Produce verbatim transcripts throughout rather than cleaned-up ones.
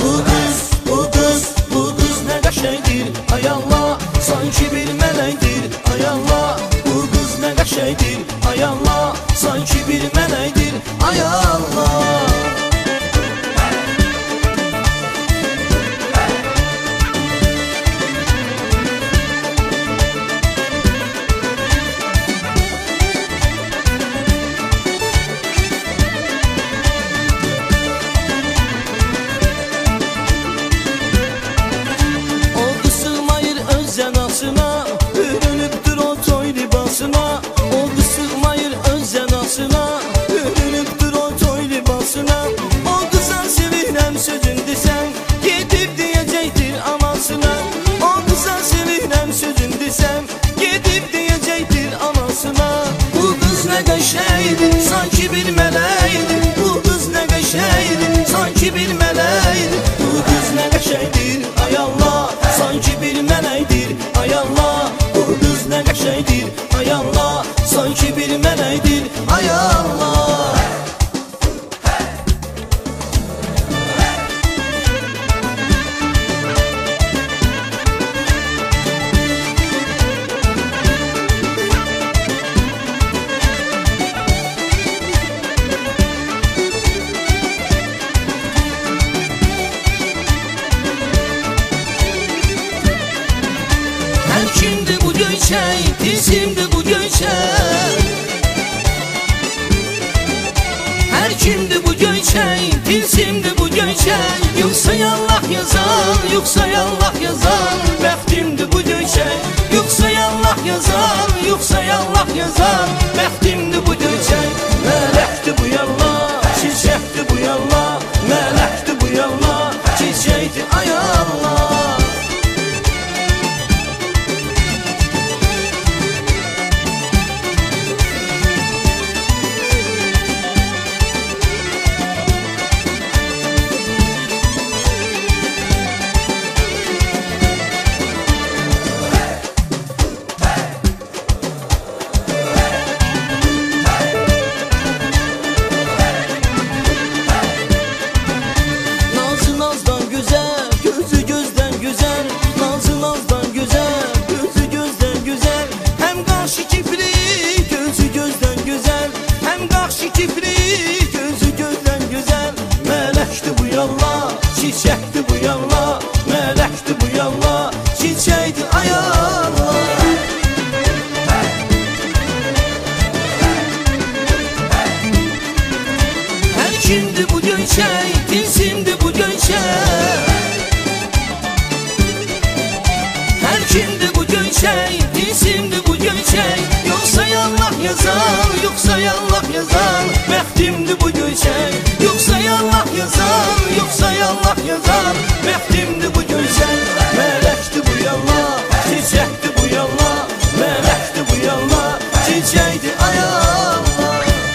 Bu kız, bu kız, bu kız ne qəşəngdir. Ay Allah, sanki bir mələkdir. Ay Allah, bu kız ne qəşəngdir. Ay Allah, sanki bir mələkdir. Ay Allah. Bürünübdür o toy libasına. O kız sığmayır öz zənasına. Bürünübdür o toy libasına. O kıza sevirəm sözün desəm, gedib deyəcəkdir anasına. O kıza sevirəm sözün desəm, gedib deyəcəkdir anasına. Bu kız ne qəşəngdir, sanki bir mələkdir. Bu kız ne qəşəngdir, sanki bir mələkdir. Bu kız ne qəşəngdir, ay Allah, sanki bir mələkdir. Ay Allah, bu kız ne qəşəngdir. Ay Allah, sanki bir mələkdir. Ay Allah. Her kimdi bu göyçək, tilsimdi bu göyçək. Her kimdi bu göyçək, tilsimdi bu göyçək. Yoxsa yallah yazan, yoxsa yallah yazan, bəxtimdi bu göyçək. Yoxsa yallah yazan, yoxsa yallah yazan, bəxtimdi bu göyçək. Mələkdi bu yallah, çiçəkdi bu yallah. Mələkdi bu yallah, çiçəkdi ay Allah. Çiçekti bu yallah, melekti bu yallah, çiçekti ay Allah. Her kimdi bu göyçək, tilsimdi bu göyçək. Her kimdi bu göyçək, tilsimdi bu göyçək. Yoxsa yallah yazan, yoxsa yallah yazan, bəxtimdi bu göyçək. Yoxsa yallah yazan, yoxsa yallah yazan, bəxtimdi bu göyçək. Mələkdi bu yallah, çiçəkdi bu yallah. Mələkdi bu yallah, çiçəkdi ay Allah.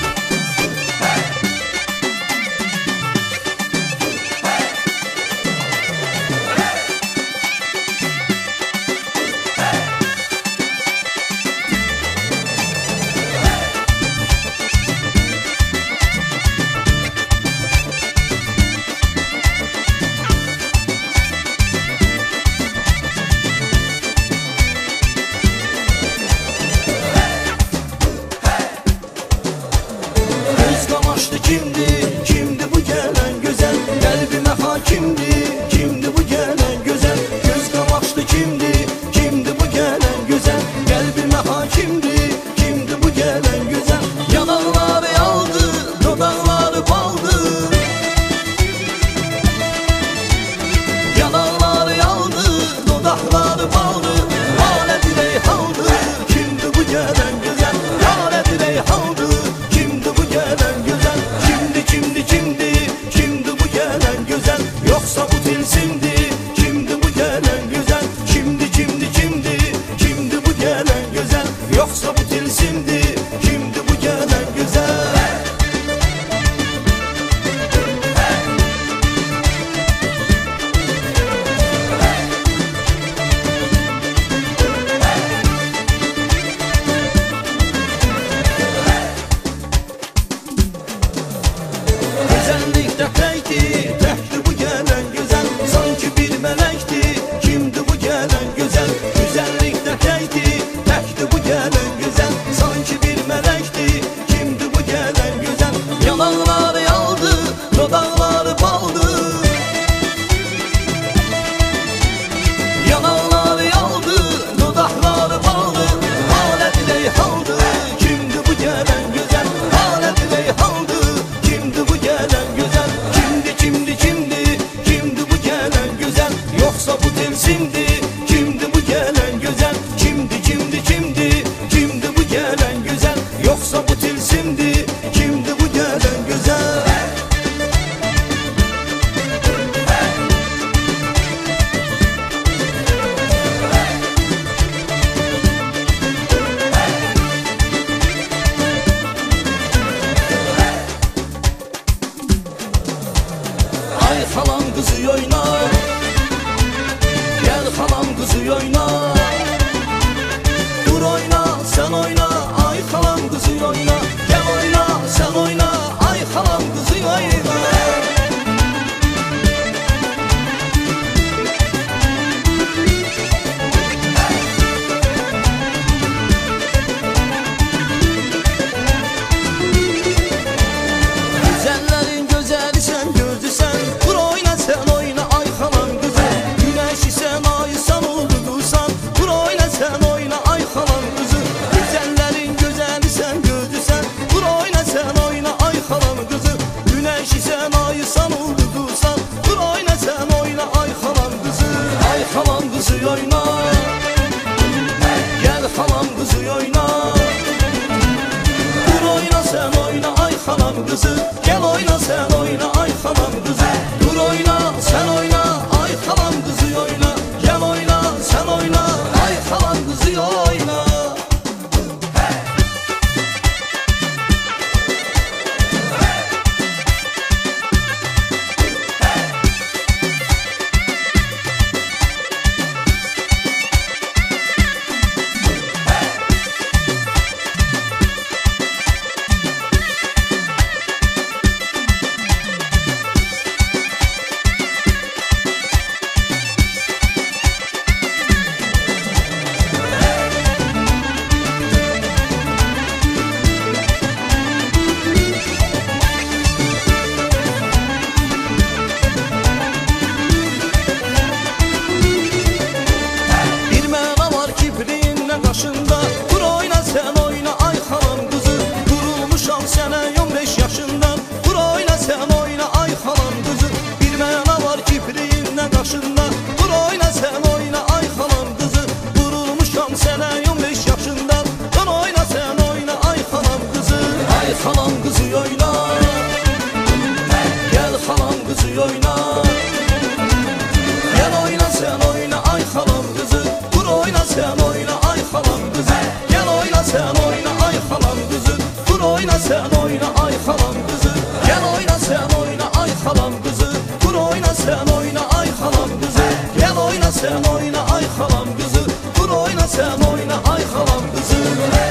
Kimdi, kimdi bu gelen güzel, kalbime hakimdi. Kimdi bu gelen güzel, göz kamaştı kimdi, kimdi bu gelen güzel, kalbime hakimdi. Kimdi bu gelen güzel, yanakları aldı, dudakları baldı. Yanakları aldı, dudakları baldı. Lale diley haldı, kimdi bu gelen güzel, lale diley haldı. Kimdi bu gelen güzel, kimdi kimdi kimdi, kimdi bu gelen güzel. Yoksa bu tilsimdi, kimdi bu gelen güzel. Kimdi kimdi kimdi, kimdi bu gelen güzel. Yoksa bu tilsimdi, kimdi bu gelen güzel. Güzellikdə təkdi, təkdi bu gələn gözəl. Ay halam kızı oyna, gel halam kızı oyna. Dur oyna sen oyna, ay halam kızı oyna. Gel oyna sen oyna, ay halam kızı oyna. Güzellerin gözeli sen gördüsen, dur oyna sen oyna, ay halam kızı. Güneşi sen ay sen uldursan, dur oyna sen oyna, ay halam kızı. Güzellerin gözeli sen gördüsen, dur oyna sen oyna, ay halam kızı. Güneşi sen ay sen uldursan, dur oyna sen oyna, ay halam kızı. Ay halam kızı oyna, gel halam kızı oyna. Dur oyna sen oyna, ay halam kızı. Gel oyna sen oyna, ay halam kızı. Dur oyna sen oyna, ay halam kızı oyna. Gel oyna sen oyna, ay halam kızı oyna. Başında dur oyna sen oyna, ay halam kızı. Durulmuşam sene on beş yaşından, dur oyna sen oyna, ay halam kızı. Bir mena var kipriğinle kaşında, dur oyna sen oyna, ay halam kızı. Durulmuşam sene on beş yaşından, dur oyna sen oyna, ay halam kızı. Ay halam kızı oyna, gel halam kızı oyna. Gel oyna sen oyna, ay halam kızı. Dur oyna sen oyna, ay halam kızı. Gel oyna sen oyna, ay halam kızı. Dur oyna sen oyna, ay halam kızı. Gel oyna sen oyna, ay halam kızı. Dur oyna sen oyna, ay halam kızı. Gel oyna sen oyna, ay halam kızı. Dur oyna sen oyna, ay halam kızı.